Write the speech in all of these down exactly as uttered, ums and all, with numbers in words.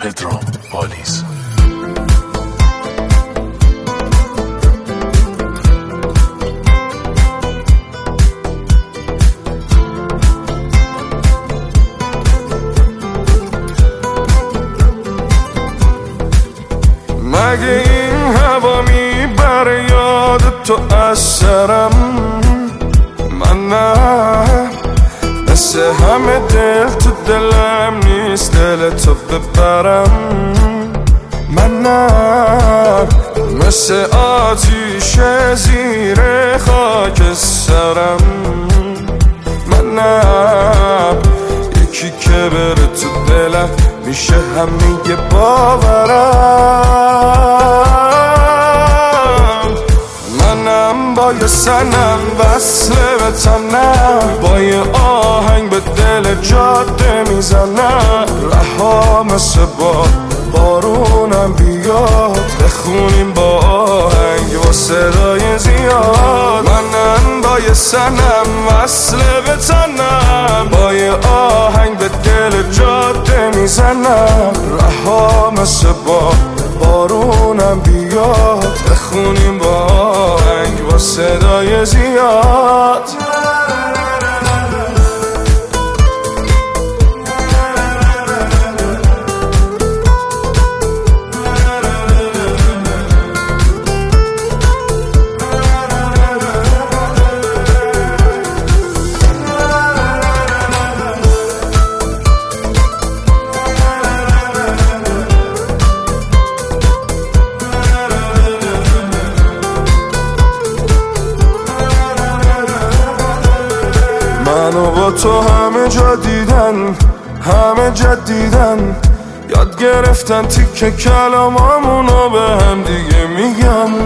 پدرام پالیز. مگه این هوا میبره یاد تو از سرم؟ من نه، مثل همه دل تو دلم نیست دل تو ببرم. من نه، مثل آتیش زیر خاک سرم. من نه، یکی که بره تو دلم میشه همه باورم. منم با یه سنم وصله به تنم، با یه آهنگ به دل جاده میزنم. رها مثل با بارونم بیاد، بخونیم با آهنگ با صدای زیاد. منم با یه سنم وصله به تنم، با یه آهنگ به دل جاده میزنم. رها مثل با بارونم بیاد، بخونیم با آهنگ با صدای زیاد. منو با تو همه جا دیدن، همه جا دیدن، یاد گرفتن تیکه کلامامونو به هم دیگه میگن.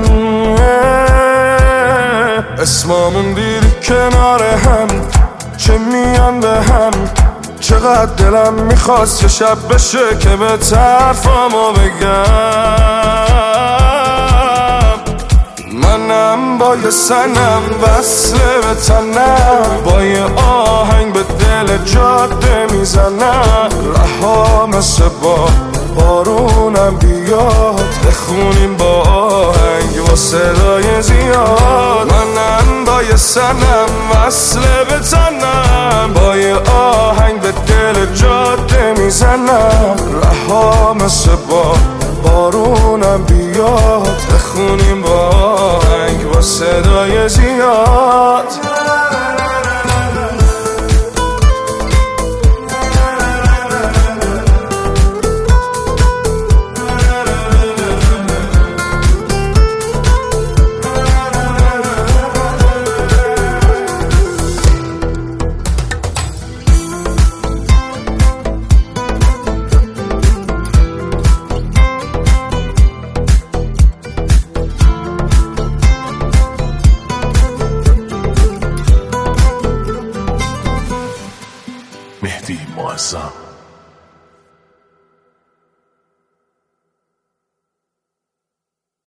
اسمامون دیدی کنار هم، چه میان به هم. چقدر دلم میخواست که شب بشه که به طرفامو بگم. منم با یه سنم وصله به تنم، با یه آهنگ به دل جاده میزنم. رها مثل با بارونم بیاد، بخونیم با آهنگ با صدای زیاد. منم با یه سنم وصله به تنم، با یه آهنگ به دل جاده میزنم. رها مثل با بارونم بیاد، بخونیم با آهنگ با صدای زیاد. مهدی معظم.